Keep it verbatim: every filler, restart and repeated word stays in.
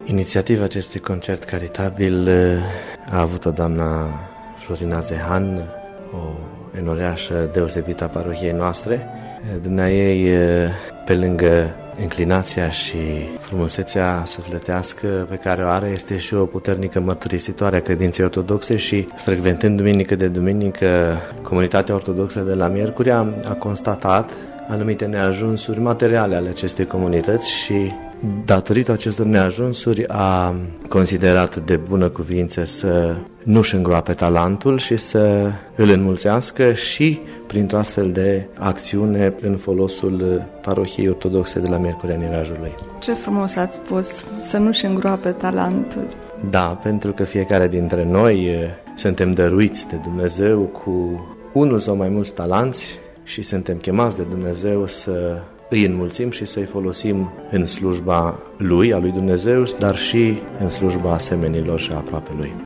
Inițiativa acestui concert caritabil a avut-o doamna Florina Zehan, o enoreașă deosebită a parohiei noastre. Dumneaei, pe lângă înclinația și frumusețea sufletească pe care o are, este și o puternică mărturisitoare a credinței ortodoxe și, frecventând duminică de duminică comunitatea ortodoxă de la Miercurea, a constatat anumite neajunsuri materiale ale acestei comunități și, datorită acestor neajunsuri, a considerat de bună cuvință să nu-și îngroape talentul și să îl înmulțească și printr-o astfel de acțiune în folosul parohiei ortodoxe de la Miercurea Nirajului. Ce frumos ați spus, să nu-și îngroape talentul. Da, pentru că fiecare dintre noi suntem dăruiți de Dumnezeu cu unul sau mai mulți talanți și suntem chemați de Dumnezeu să îi înmulțim și să-i folosim în slujba Lui, a lui Dumnezeu, dar și în slujba asemenilor și aproape Lui.